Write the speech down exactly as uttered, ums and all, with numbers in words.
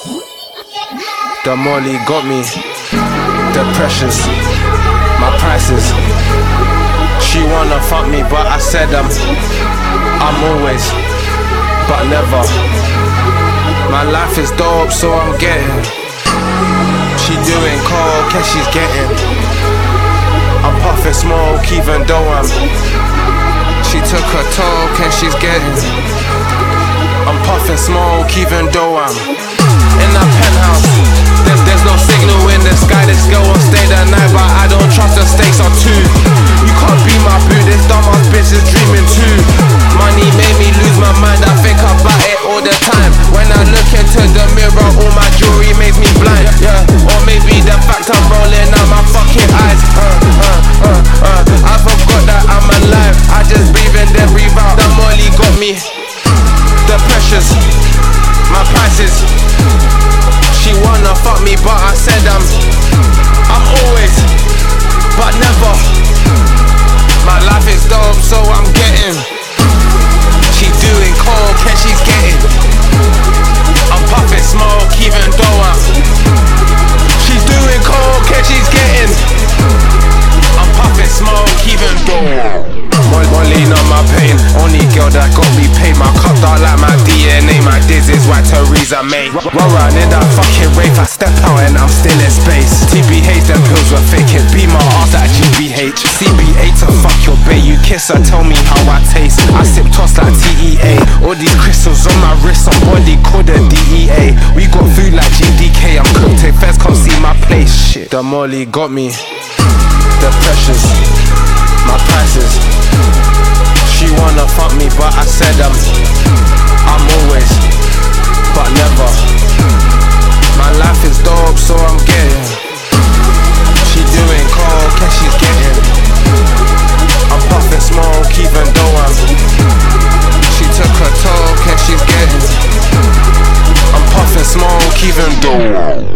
The molly got me. The pressures, my prices. She wanna fuck me, but I said I'm I'm always, but never. My life is dope, so I'm getting. She doing coke, and she's getting. I'm puffing smoke, even though I'm. She took her toke, and she's getting. I'm puffing smoke, even though I'm in that penthouse. There's, there's no signal in the sky. This girl won't stay the night, but I don't trust the stakes are too. You can't be my boo, this dumbass bitch is dreaming too. Money made me lose my mind, I think about it all the time. When I look into the mirror, all my jewelry makes me blind. Yeah, or maybe the fact I'm rolling out my fucking eyes. Uh, uh, uh, uh. I forgot that I'm alive. I just breathe in, then breathe out. The molly got me. The pressures, my prices. She wanna fuck me, but I said I'm I'm always, but never. My life is dope, so I'm getting. She doing coke and she's getting. I'm puffing smoke, even though I'm. She's doing coke and she's getting. I'm puffing smoke, even though Molly not my pain, only girl that got me paid. My cup dark like my D N A, my diz is white Theresa May. Roll round in that fucking rave, I step out and I'm still in space. T B H, them pills were faking, beat my ass like G B H. C B A to fuck your bae, you kiss her, tell me how I taste. I sip toss like T E A, all these crystals on my wrist, somebody called a D E A. We got food like G D K, I'm cooked, take feds, come see my place. Shit, the molly got me. The pressures, my prices. She wanna fuck me, but I said I'm I'm always, but never. My life is dope, so I'm getting. She doing coke and she's getting. I'm puffing smoke, even though I'm. She took her toke and she's getting. I'm puffing smoke, even though